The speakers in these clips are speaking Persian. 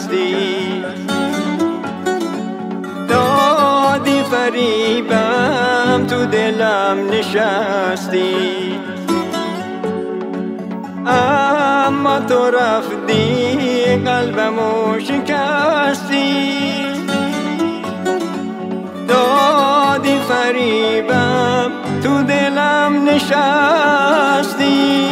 شکستی، دادی فریبم تو دلم نشستی، اما تو رفتی قلبمو شکستی، دادی فریبم تو دلم نشستی.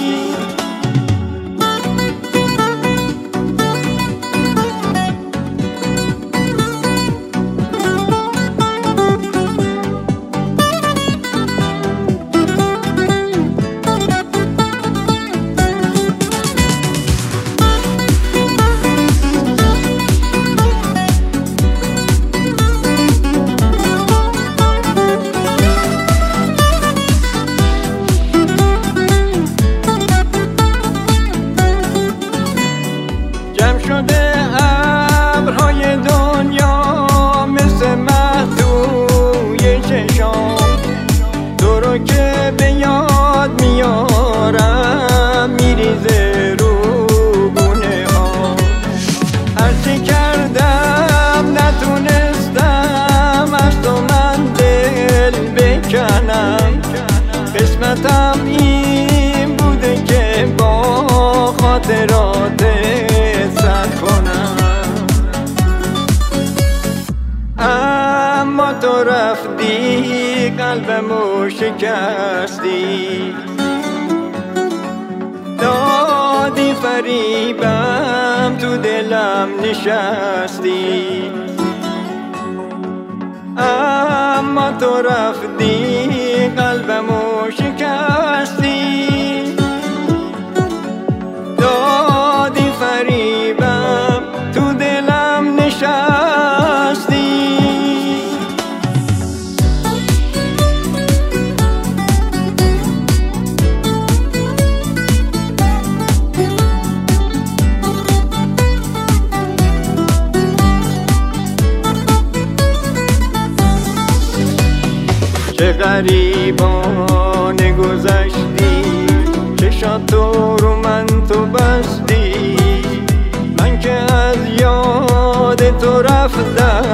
شده ابرهای دنیا مثل مه توی چشام، تو رو که به یاد میارم میریزه رو گونه ها. هرچی کردم نتونستم از تو من دل بکنم، قسمتم این بوده که با خاطرات اما تو رفتی قلبمو شکستی، دادی فریبم تو دلم نشستی، اما تو رفتی قلبمو شکستی، دادی فریبم تو دلم نشستی. چه غریبانه گذشتی، چشات تو رو من تو بستی، من که از یاد تو رفتم